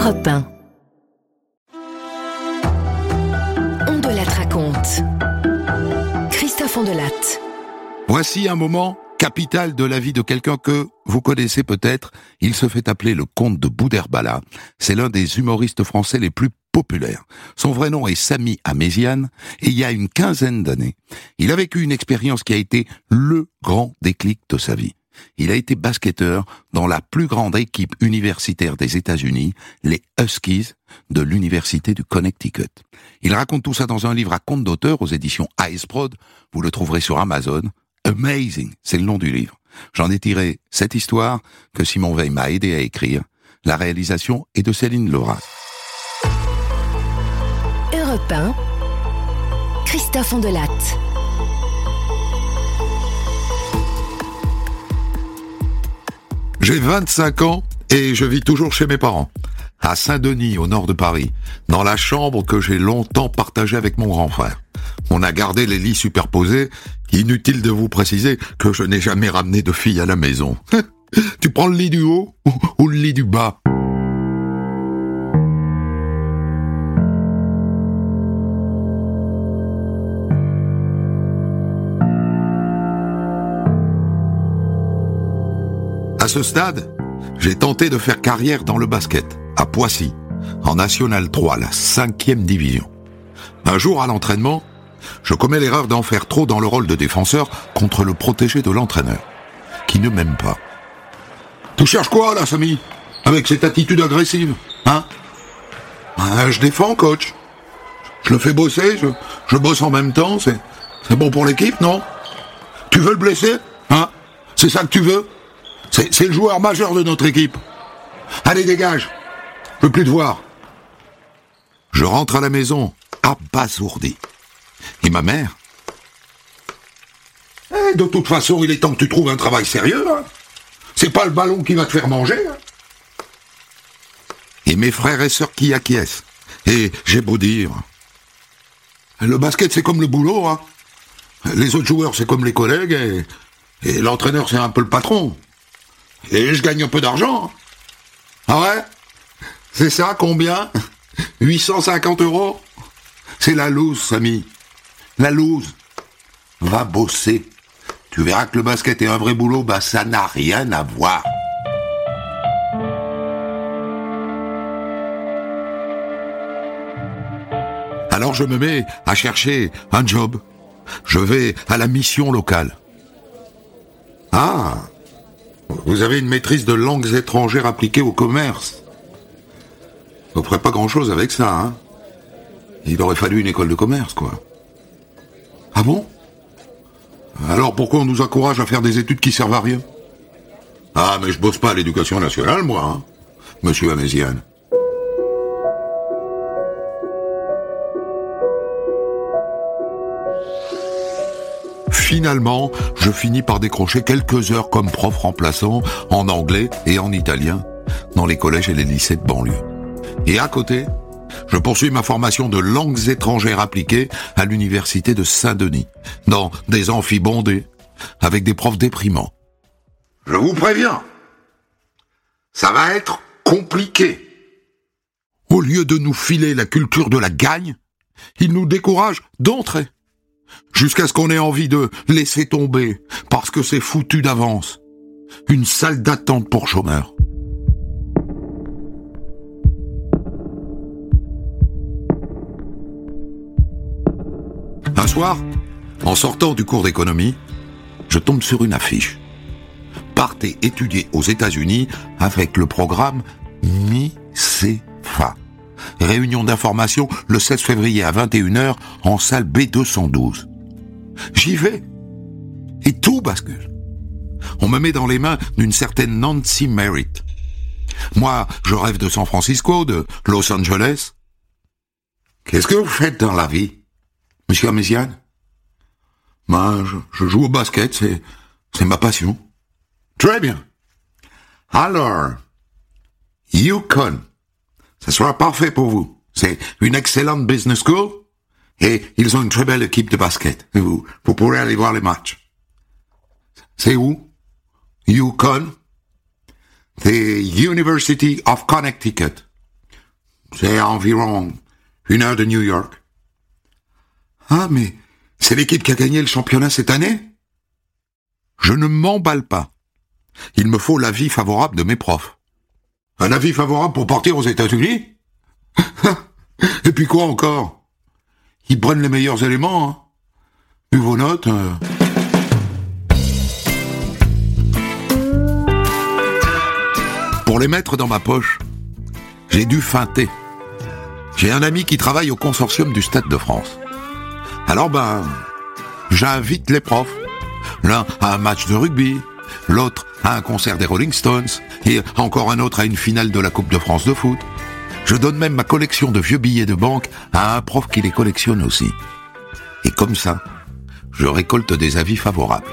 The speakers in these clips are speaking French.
Europe 1. On de la raconte. Christophe Ondelatte. Voici un moment capital de la vie de quelqu'un que vous connaissez peut-être. Il se fait appeler le comte de Boudherbala. C'est l'un des humoristes français les plus populaires. Son vrai nom est Samy Améziane, et il y a une quinzaine d'années, il a vécu une expérience qui a été le grand déclic de sa vie. Il a été basketteur dans la plus grande équipe universitaire des États-Unis, les Huskies de l'université du Connecticut. Il raconte tout ça dans un livre à compte d'auteur aux éditions Iceprod. Vous le trouverez sur Amazon. Amazing, c'est le nom du livre. J'en ai tiré cette histoire que Simon Veil m'a aidé à écrire. La réalisation est de Céline Laura. Europe 1, Christophe Ondelatte. J'ai 25 ans et je vis toujours chez mes parents, à Saint-Denis, au nord de Paris, dans la chambre que j'ai longtemps partagée avec mon grand frère. On a gardé les lits superposés. Inutile de vous préciser que je n'ai jamais ramené de fille à la maison. Tu prends le lit du haut ou le lit du bas? À ce stade, j'ai tenté de faire carrière dans le basket, à Poissy, en National 3, la 5e division. Un jour à l'entraînement, je commets l'erreur d'en faire trop dans le rôle de défenseur contre le protégé de l'entraîneur, qui ne m'aime pas. Tu cherches quoi là, Samy? Avec cette attitude agressive, hein? Je défends, coach. Je le fais bosser, je bosse en même temps, c'est bon pour l'équipe, non? Tu veux le blesser, hein? C'est ça que tu veux? C'est le joueur majeur de notre équipe. Allez, dégage. Je veux plus te voir. Je rentre à la maison, abasourdi. Et ma mère? De toute façon, il est temps que tu trouves un travail sérieux, hein. C'est pas le ballon qui va te faire manger, hein. Et mes frères et sœurs qui acquiescent. Et j'ai beau dire, le basket c'est comme le boulot, hein. Les autres joueurs c'est comme les collègues, et l'entraîneur c'est un peu le patron. Et je gagne un peu d'argent. Ah ouais? C'est ça, combien? 850 €? C'est la loose, Samy. La loose. Va bosser. Tu verras que le basket est un vrai boulot, ça n'a rien à voir. Alors je me mets à chercher un job. Je vais à la mission locale. Ah! Vous avez une maîtrise de langues étrangères appliquées au commerce. Vous ne ferez pas grand-chose avec ça, hein? Il aurait fallu une école de commerce, quoi. Ah bon? Alors pourquoi on nous encourage à faire des études qui servent à rien? Ah, mais je bosse pas à l'éducation nationale, moi, hein, monsieur Améziane. Finalement, je finis par décrocher quelques heures comme prof remplaçant en anglais et en italien dans les collèges et les lycées de banlieue. Et à côté, je poursuis ma formation de langues étrangères appliquées à l'université de Saint-Denis, dans des amphis bondés, avec des profs déprimants. Je vous préviens, ça va être compliqué. Au lieu de nous filer la culture de la gagne, ils nous découragent d'entrer. Jusqu'à ce qu'on ait envie de laisser tomber, parce que c'est foutu d'avance. Une salle d'attente pour chômeurs. Un soir, en sortant du cours d'économie, je tombe sur une affiche. Partez étudier aux États-Unis avec le programme MICEFA. Réunion d'information le 16 février à 21h en salle B212. J'y vais. Et tout bascule. On me met dans les mains d'une certaine Nancy Merritt. Moi, je rêve de San Francisco, de Los Angeles. Qu'est-ce que vous faites dans la vie, monsieur Améziane? Je joue au basket, c'est ma passion. Très bien. Alors, UConn. Ça sera parfait pour vous. C'est une excellente business school et ils ont une très belle équipe de basket. Vous pourrez aller voir les matchs. C'est où? UConn. The University of Connecticut. C'est à environ 1 heure de New York. Ah, mais c'est l'équipe qui a gagné le championnat cette année? Je ne m'emballe pas. Il me faut l'avis favorable de mes profs. Un avis favorable pour partir aux États-Unis? Et puis quoi encore? Ils prennent les meilleurs éléments, hein. Vu vos notes... Pour les mettre dans ma poche, j'ai dû feinter. J'ai un ami qui travaille au consortium du Stade de France. Alors j'invite les profs. L'un à un match de rugby, l'autre à un concert des Rolling Stones, et encore un autre à une finale de la Coupe de France de foot. Je donne même ma collection de vieux billets de banque à un prof qui les collectionne aussi. Et comme ça, je récolte des avis favorables.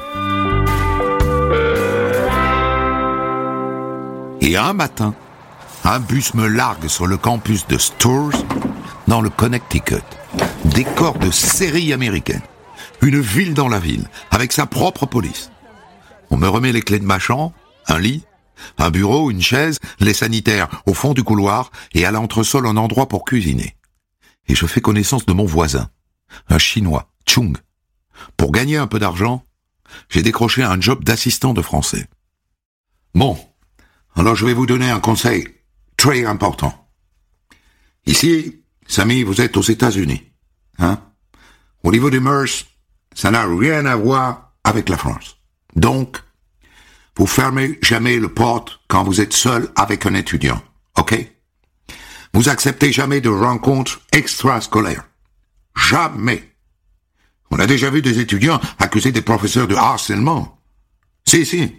Et un matin, un bus me largue sur le campus de Storrs, dans le Connecticut. Décor de série américaine. Une ville dans la ville, avec sa propre police. On me remet les clés de ma chambre, un lit, un bureau, une chaise, les sanitaires au fond du couloir et à l'entresol un endroit pour cuisiner. Et je fais connaissance de mon voisin, un Chinois, Chung. Pour gagner un peu d'argent, j'ai décroché un job d'assistant de français. Bon, alors je vais vous donner un conseil très important. Ici, Samy, vous êtes aux États-Unis, hein? Au niveau des mœurs, ça n'a rien à voir avec la France. Donc, vous fermez jamais le porte quand vous êtes seul avec un étudiant, ok? Vous acceptez jamais de rencontres extrascolaires. Jamais. On a déjà vu des étudiants accuser des professeurs de harcèlement. Si.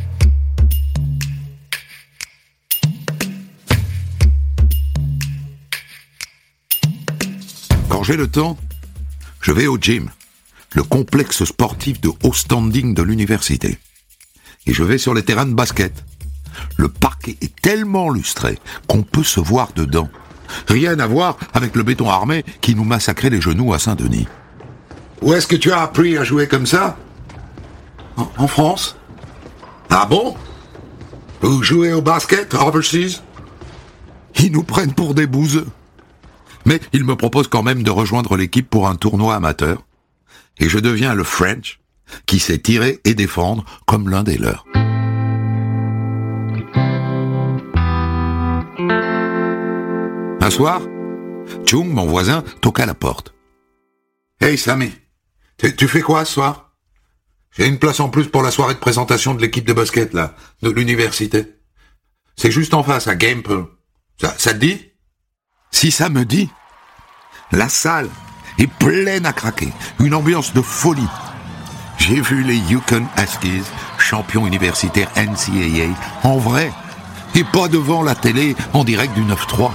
Quand j'ai le temps, je vais au gym, le complexe sportif de haut standing de l'université. Et je vais sur les terrains de basket. Le parquet est tellement lustré qu'on peut se voir dedans. Rien à voir avec le béton armé qui nous massacrait les genoux à Saint-Denis. Où est-ce que tu as appris à jouer comme ça? En France. Ah bon? Vous jouez au basket, overseas? Ils nous prennent pour des bouseux. Mais ils me proposent quand même de rejoindre l'équipe pour un tournoi amateur. Et je deviens le French, qui sait tirer et défendre comme l'un des leurs. Un soir, Chung, mon voisin, toqua à la porte. « Hey Sammy, tu fais quoi ce soir? J'ai une place en plus pour la soirée de présentation de l'équipe de basket, là, de l'université. C'est juste en face, à Gamepel. Ça te dit? » Si ça me dit, la salle est pleine à craquer, une ambiance de folie. J'ai vu les Yukon Huskies, champions universitaires NCAA, en vrai, et pas devant la télé en direct du 9-3.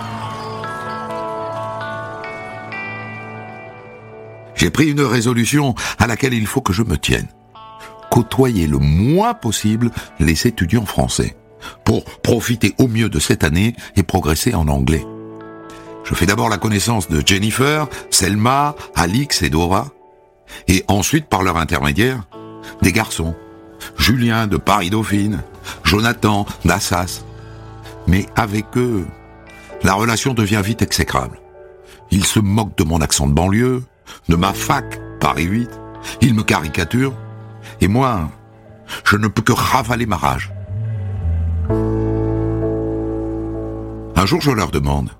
J'ai pris une résolution à laquelle il faut que je me tienne. Côtoyer le moins possible les étudiants français, pour profiter au mieux de cette année et progresser en anglais. Je fais d'abord la connaissance de Jennifer, Selma, Alix et Dora, et ensuite, par leur intermédiaire, des garçons. Julien de Paris-Dauphine, Jonathan d'Assas. Mais avec eux, la relation devient vite exécrable. Ils se moquent de mon accent de banlieue, de ma fac, Paris 8. Ils me caricaturent, et moi, je ne peux que ravaler ma rage. Un jour, je leur demande: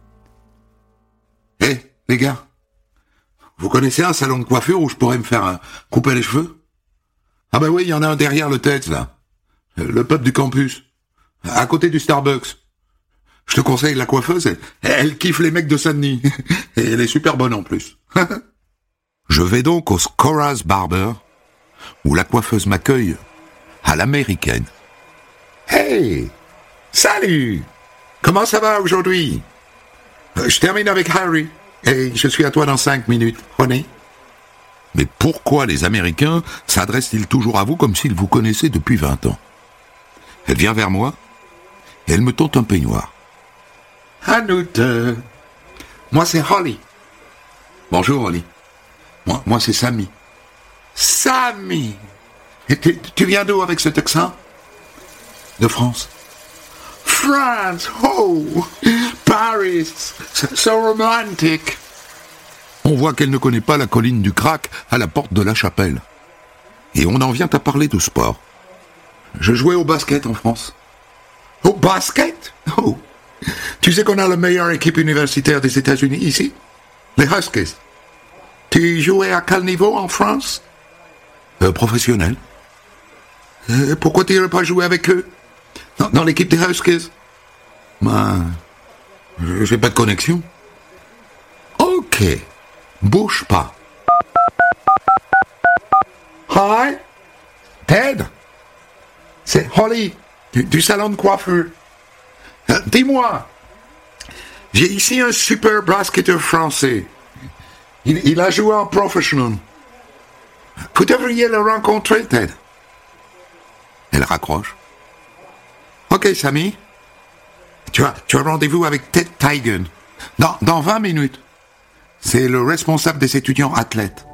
Hé, les gars, vous connaissez un salon de coiffure où je pourrais me faire couper les cheveux? Ah ben oui, il y en a un derrière le TEDx, là. Le pub du campus. À côté du Starbucks. Je te conseille la coiffeuse, elle kiffe les mecs de Saint-Denis. Et elle est super bonne en plus. Je vais donc au Scora's Barber, où la coiffeuse m'accueille à l'américaine. Hey! Salut! Comment ça va aujourd'hui? Je termine avec Harry, et je suis à toi dans 5 minutes. René? Mais pourquoi les Américains s'adressent-ils toujours à vous comme s'ils vous connaissaient depuis 20 ans? Elle vient vers moi, et elle me tend un peignoir. Anout, moi c'est Holly. Bonjour Holly. Moi c'est Sammy. Sammy! Et tu viens d'où avec cet accent? De France. France! Oh! Paris, so romantic. On voit qu'elle ne connaît pas la colline du Crac à la porte de la Chapelle. Et on en vient à parler de sport. Je jouais au basket en France. Au basket? Oh. Tu sais qu'on a la meilleure équipe universitaire des États-Unis ici? Les Huskies. Tu jouais à quel niveau en France? Professionnel. Pourquoi tu n'irais pas jouer avec eux? Dans l'équipe des Huskies? J'ai pas de connexion. Ok. Bouge pas. Hi. Ted. C'est Holly, du salon de coiffure. Dis-moi, j'ai ici un super basketteur français. Il a joué en professionnel. Vous devriez le rencontrer, Ted. Elle raccroche. Ok, Sammy. Tu as rendez-vous avec Ted Tigen. Dans 20 minutes. C'est le responsable des étudiants athlètes.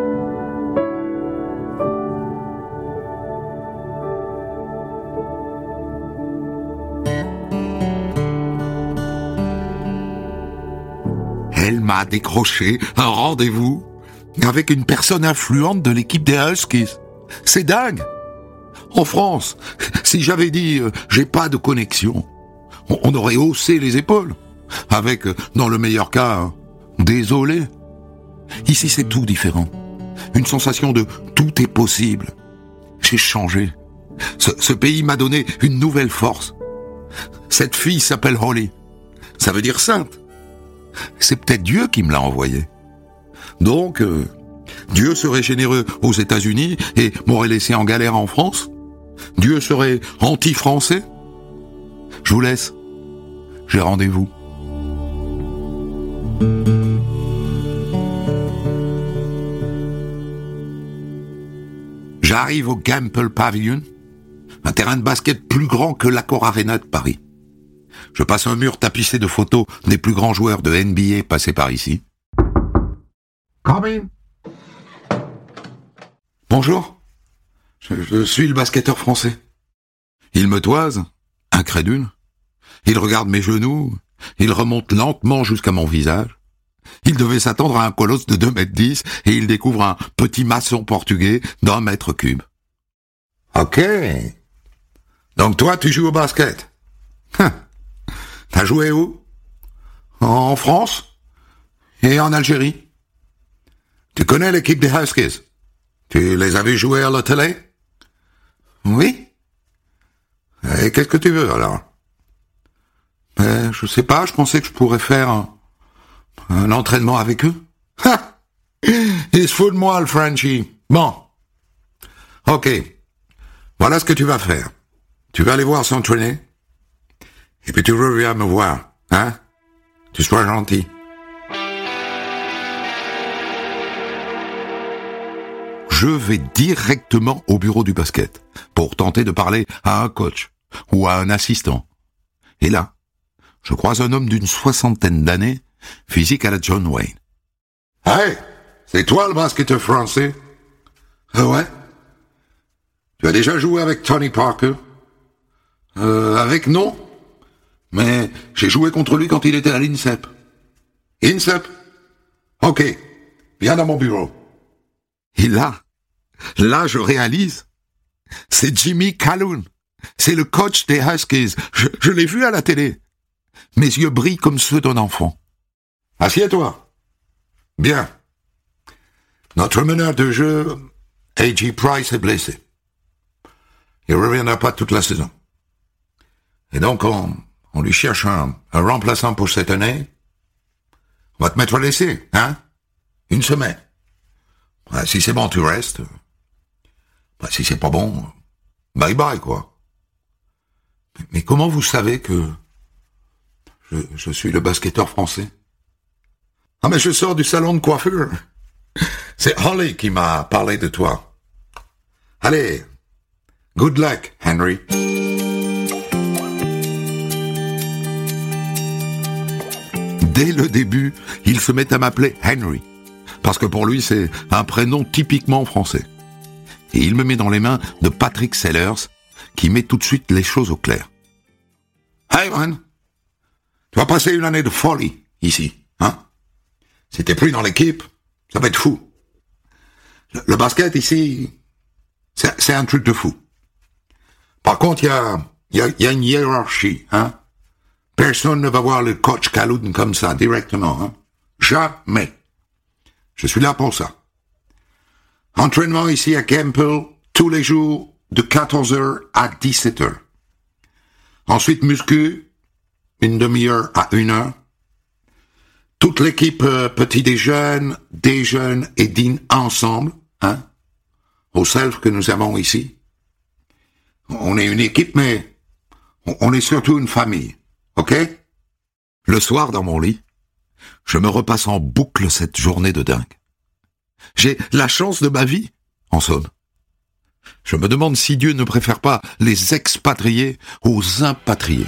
Elle m'a décroché un rendez-vous avec une personne influente de l'équipe des Huskies. C'est dingue. En France, si j'avais dit j'ai pas de connexion, on aurait haussé les épaules. Avec, dans le meilleur cas, désolé. Ici, c'est tout différent. Une sensation de tout est possible. J'ai changé. Ce pays m'a donné une nouvelle force. Cette fille s'appelle Holly. Ça veut dire sainte. C'est peut-être Dieu qui me l'a envoyée. Donc, Dieu serait généreux aux États-Unis et m'aurait laissé en galère en France? Dieu serait anti-français? Je vous laisse. J'ai rendez-vous. J'arrive au Gamble Pavilion, un terrain de basket plus grand que l'Accor Arena de Paris. Je passe un mur tapissé de photos des plus grands joueurs de NBA passés par ici. Come in. Bonjour, je suis le basketteur français. Il me toise, incrédule. Il regarde mes genoux, il remonte lentement jusqu'à mon visage. Il devait s'attendre à un colosse de 2,10 m et il découvre un petit maçon portugais d'1 m3. Ok. Donc toi, tu joues au basket. T'as joué où? En France et en Algérie. Tu connais l'équipe des Huskies? Tu les as vus jouer à la télé? Oui. Et qu'est-ce que tu veux alors? Je sais pas, je pensais que je pourrais faire un entraînement avec eux. Il se fout de moi, le Frenchie. Bon. Ok. Voilà ce que tu vas faire. Tu vas aller voir s'entraîner. Et puis tu reviens me voir, hein? Tu sois gentil. Je vais directement au bureau du basket pour tenter de parler à un coach ou à un assistant. Et là, je croise un homme d'une 60aine d'années, physique à la John Wayne. Hey, c'est toi le basketteur français? Ouais. Tu as déjà joué avec Tony Parker? Avec non. Mais j'ai joué contre lui quand il était à l'INSEP. INSEP? Ok, viens dans mon bureau. Et là, je réalise. C'est Jimmy Calhoun. C'est le coach des Huskies. Je l'ai vu à la télé. Mes yeux brillent comme ceux d'un enfant. Assieds-toi. Bien. Notre meneur de jeu, A.J. Price, est blessé. Il ne reviendra pas toute la saison. Et donc, on lui cherche un remplaçant pour cette année. On va te mettre à l'essai, hein? 1 semaine. Si c'est bon, tu restes. Si c'est pas bon, bye bye, quoi. Mais comment vous savez que je suis le basketteur français? Ah, mais je sors du salon de coiffure. C'est Holly qui m'a parlé de toi. Allez, good luck, Henry. Dès le début, il se met à m'appeler Henry, parce que pour lui, c'est un prénom typiquement français. Et il me met dans les mains de Patrick Sellers, qui met tout de suite les choses au clair. Hey man, Tu vas passer une année de folie, ici, hein? Si t'es plus dans l'équipe, ça va être fou. Le basket, ici, c'est un truc de fou. Par contre, il y a une hiérarchie, hein? Personne ne va voir le coach Kaloun comme ça, directement, hein? Jamais. Je suis là pour ça. Entraînement ici à Campbell, tous les jours, de 14h à 17h. Ensuite, muscu, une demi-heure à 1h. Toute l'équipe petit déjeune et dîne ensemble, hein, au self que nous avons ici. On est une équipe, mais on est surtout une famille, ok? Le soir, dans mon lit, je me repasse en boucle cette journée de dingue. J'ai la chance de ma vie, en somme. Je me demande si Dieu ne préfère pas les expatriés aux impatriés.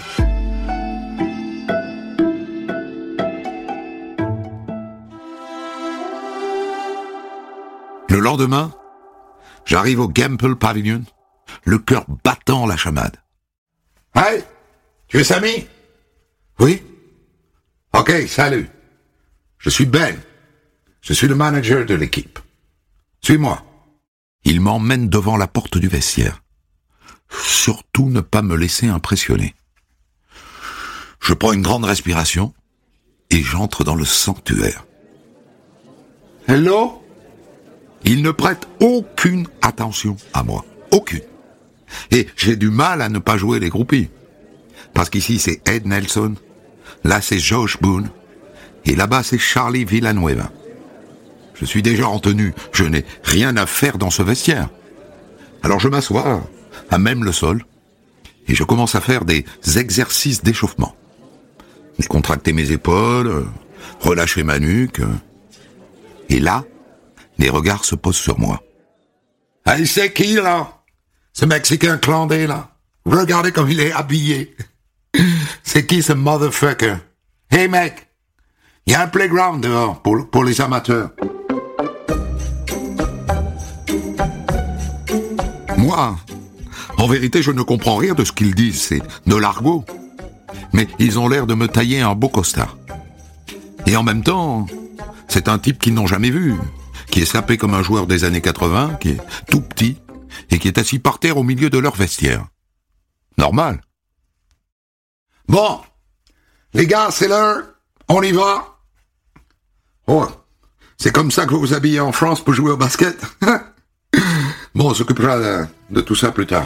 Le lendemain, j'arrive au Gamble Pavilion, le cœur battant la chamade. « Hey, tu es Samy ?»« Oui. »« Ok, salut. Je suis Ben. Je suis le manager de l'équipe. Suis-moi. » Il m'emmène devant la porte du vestiaire. Surtout ne pas me laisser impressionner. Je prends une grande respiration et j'entre dans le sanctuaire. « Hello ?» Il ne prête aucune attention à moi. Aucune. Et j'ai du mal à ne pas jouer les groupies. Parce qu'ici, c'est Ed Nelson. Là, c'est Josh Boone. Et là-bas, c'est Charlie Villanueva. Je suis déjà en tenue. Je n'ai rien à faire dans ce vestiaire. Alors je m'assois, à même le sol, et je commence à faire des exercices d'échauffement. Contracter mes épaules, relâcher ma nuque. Et là, les regards se posent sur moi. « Hey, c'est qui, là? Ce Mexicain clandé, là? Regardez comme il est habillé. C'est qui, ce motherfucker? Hey, mec, il y a un playground dehors pour les amateurs. » Moi, en vérité, je ne comprends rien de ce qu'ils disent. C'est de l'argot. Mais ils ont l'air de me tailler un beau costard. Et en même temps, c'est un type qu'ils n'ont jamais vu, qui est sapé comme un joueur des années 80, qui est tout petit, et qui est assis par terre au milieu de leur vestiaire. Normal. Bon, les gars, c'est l'heure, on y va. Oh, c'est comme ça que vous vous habillez en France pour jouer au basket? Bon, on s'occupera de tout ça plus tard.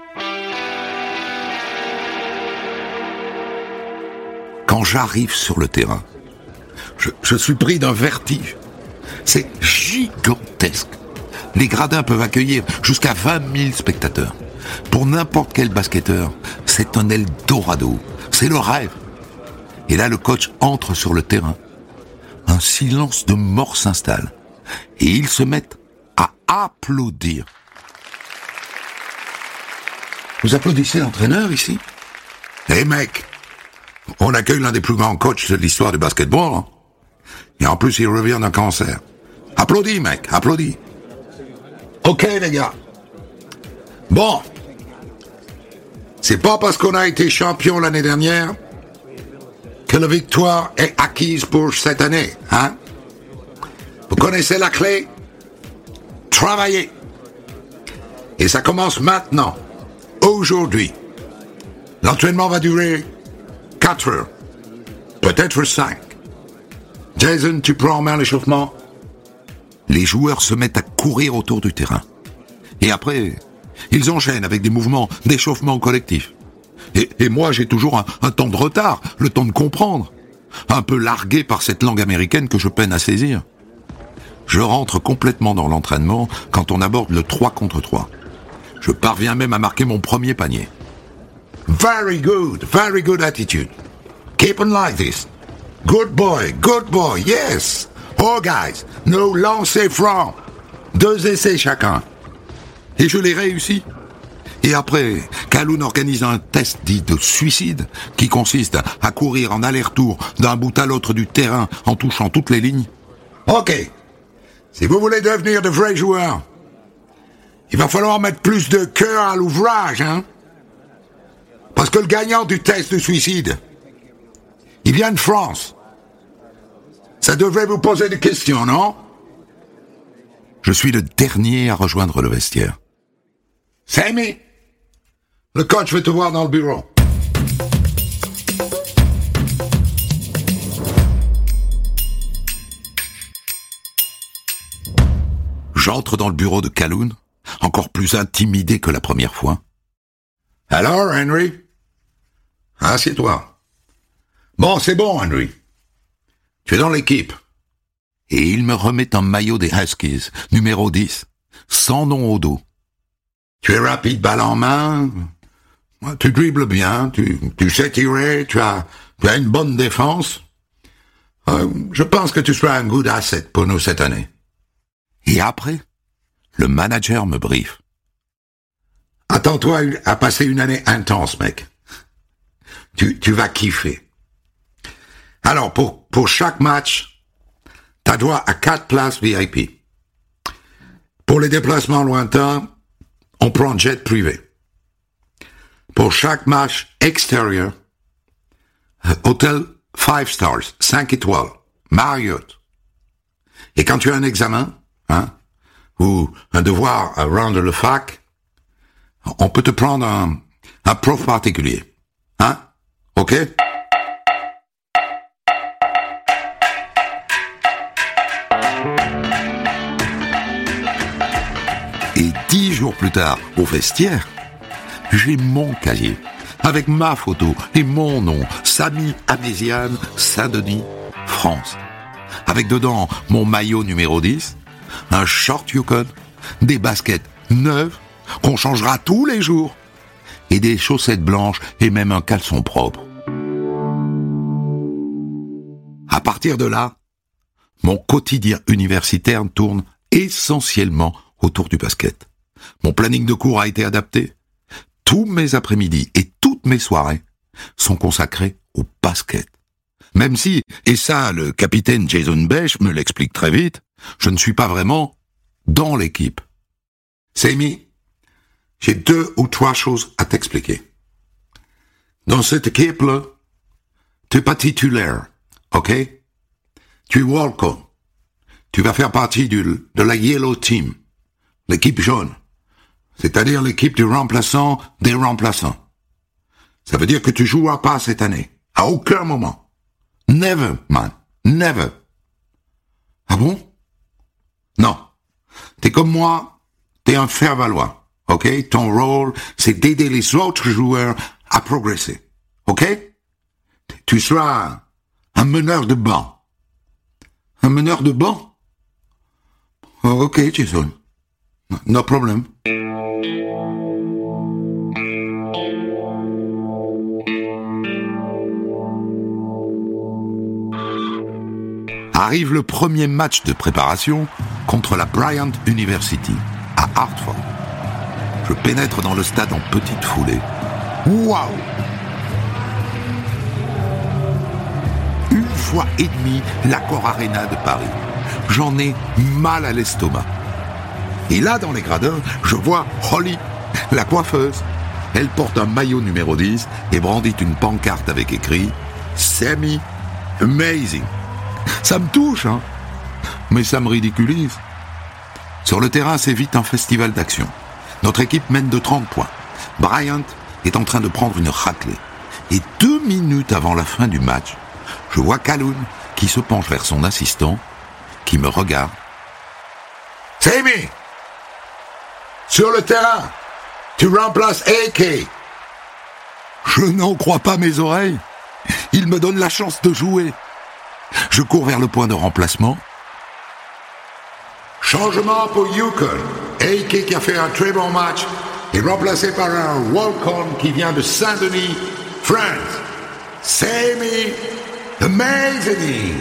Quand j'arrive sur le terrain, je suis pris d'un vertige. C'est gigantesque. Les gradins peuvent accueillir jusqu'à 20 000 spectateurs. Pour n'importe quel basketteur, c'est un Eldorado. C'est le rêve. Et là, le coach entre sur le terrain. Un silence de mort s'installe. Et ils se mettent à applaudir. Vous applaudissez l'entraîneur ici? Eh mec, on accueille l'un des plus grands coachs de l'histoire du basketball. Hein? Et en plus, il revient d'un cancer. Applaudis, mec, applaudis. Ok, les gars. Bon. C'est pas parce qu'on a été champion l'année dernière que la victoire est acquise pour cette année, hein? Vous connaissez la clé? Travaillez. Et ça commence maintenant. Aujourd'hui. L'entraînement va durer 4 heures. Peut-être 5. Jason, tu prends en main l'échauffement? Les joueurs se mettent à courir autour du terrain. Et après, ils enchaînent avec des mouvements d'échauffement collectif. Et moi, j'ai toujours un temps de retard, le temps de comprendre. Un peu largué par cette langue américaine que je peine à saisir. Je rentre complètement dans l'entraînement quand on aborde le 3 contre 3. Je parviens même à marquer mon premier panier. Very good attitude. Keep on like this. Good boy, yes. Oh guys, no lancer franc. 2 essais chacun. Et je l'ai réussi. Et après, Kaloun organise un test dit de suicide qui consiste à courir en aller-retour d'un bout à l'autre du terrain en touchant toutes les lignes. Ok. Si vous voulez devenir de vrais joueurs, il va falloir mettre plus de cœur à l'ouvrage, hein. Parce que le gagnant du test de suicide, il viens de France. Ça devrait vous poser des questions, non? Je suis le dernier à rejoindre le vestiaire. Sammy, le coach veut te voir dans le bureau. J'entre dans le bureau de Calhoun, encore plus intimidé que la première fois. Alors, Henry? Assieds-toi. Bon, c'est bon, Henry. Tu es dans l'équipe. Et il me remet un maillot des Huskies, numéro 10, sans nom au dos. Tu es rapide, balle en main, tu dribbles bien, tu sais tirer, tu as une bonne défense. Je pense que tu seras un good asset pour nous cette année. Et après, le manager me briefe. Attends-toi à passer une année intense, mec. Tu vas kiffer. Alors, pour chaque match, t'as droit à 4 places VIP. Pour les déplacements lointains, on prend jet privé. Pour chaque match extérieur, hôtel 5 stars, 5 étoiles, Marriott. Et quand tu as un examen, ou un devoir à rendre le fac, on peut te prendre un prof particulier. OK? Et 10 jours plus tard, au vestiaire, j'ai mon cahier, avec ma photo et mon nom, Samy Améziane, Saint-Denis, France. Avec dedans mon maillot numéro 10, un short Yukon, des baskets neuves, qu'on changera tous les jours, et des chaussettes blanches et même un caleçon propre. À partir de là, mon quotidien universitaire tourne essentiellement autour du basket. Mon planning de cours a été adapté. Tous mes après-midi et toutes mes soirées sont consacrés au basket. Même si, et ça le capitaine Jason Besh me l'explique très vite, je ne suis pas vraiment dans l'équipe. Sammy, j'ai 2 ou 3 choses à t'expliquer. Dans cette équipe-là, tu n'es pas titulaire, ok? Tu es walk-on. Tu vas faire partie de la Yellow Team, l'équipe jaune, c'est-à-dire l'équipe du remplaçant des remplaçants. Ça veut dire que tu joueras pas cette année, à aucun moment. Never, man, never. Ah bon? Non. T'es comme moi, t'es un faire-valoir, ok? Ton rôle, c'est d'aider les autres joueurs à progresser, ok? Tu seras un meneur de banc. Un meneur de banc? Oh, ok, Jason. No problem. Arrive le premier match de préparation contre la Bryant University, à Hartford. Je pénètre dans le stade en petite foulée. Waouh! Une fois et demie l'Accor Arena de Paris. J'en ai mal à l'estomac. Et là, dans les gradins, je vois Holly, la coiffeuse. Elle porte un maillot numéro 10 et brandit une pancarte avec écrit « Sammy Amazing ». Ça me touche, mais ça me ridiculise. Sur le terrain, c'est vite un festival d'action. Notre équipe mène de 30 points. Bryant est en train de prendre une raclée. Et 2 minutes avant la fin du match, je vois Calhoun qui se penche vers son assistant, qui me regarde. « Sammy, sur le terrain, tu remplaces AK. » Je n'en crois pas mes oreilles. Il me donne la chance de jouer. Je cours vers le point de remplacement. Changement pour Yukon. AK qui a fait un très bon match est remplacé par un walk-on qui vient de Saint-Denis, France. Sammy Amazing.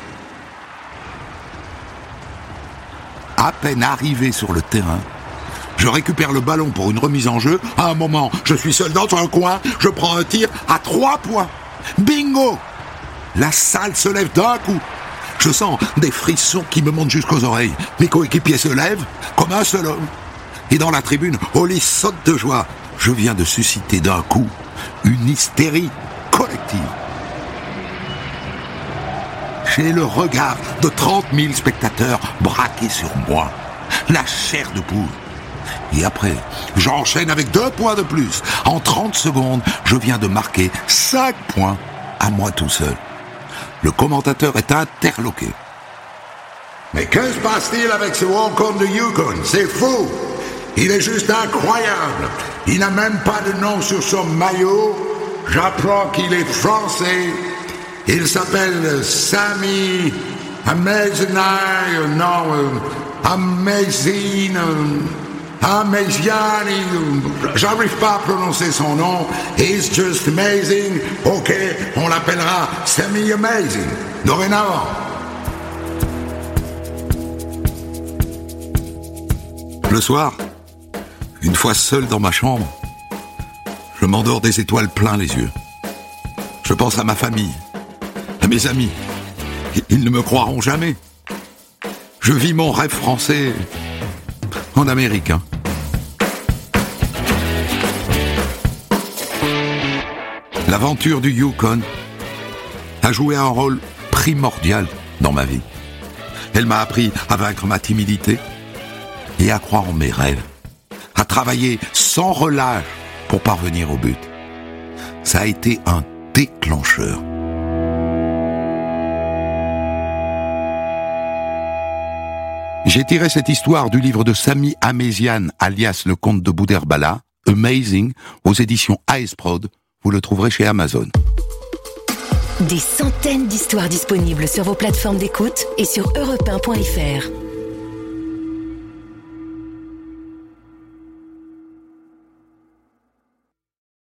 À peine arrivé sur le terrain, je récupère le ballon pour une remise en jeu. À un moment, je suis seul dans un coin, je prends un tir à 3 points. Bingo! La salle se lève d'un coup. Je sens des frissons qui me montent jusqu'aux oreilles. Mes coéquipiers se lèvent comme un seul homme. Et dans la tribune, Holly saute de joie. Je viens de susciter d'un coup une hystérie collective. J'ai le regard de 30 000 spectateurs braqués sur moi. La chair de poule. Et après, j'enchaîne avec 2 points de plus. En 30 secondes, je viens de marquer 5 points à moi tout seul. Le commentateur est interloqué. Mais que se passe-t-il avec ce walk-on de Yukon? C'est fou! Il est juste incroyable! Il n'a même pas de nom sur son maillot. J'apprends qu'il est français. Il s'appelle Sami Amaziani, Amaziani. J'arrive pas à prononcer son nom. He's just amazing. Ok, on l'appellera Sami Amazing. Dorénavant. Le soir, une fois seul dans ma chambre, je m'endors des étoiles plein les yeux. Je pense à ma famille, à mes amis. Ils ne me croiront jamais. Je vis mon rêve français en américain. L'aventure du Yukon a joué un rôle primordial dans ma vie. Elle m'a appris à vaincre ma timidité et à croire en mes rêves, à travailler sans relâche pour parvenir au but. Ça a été un déclencheur. J'ai tiré cette histoire du livre de Sami Amazian, alias le comte de Boudherbala, Amazing, aux éditions AS Prod. Vous le trouverez chez Amazon. Des centaines d'histoires disponibles sur vos plateformes d'écoute et sur europe1.fr.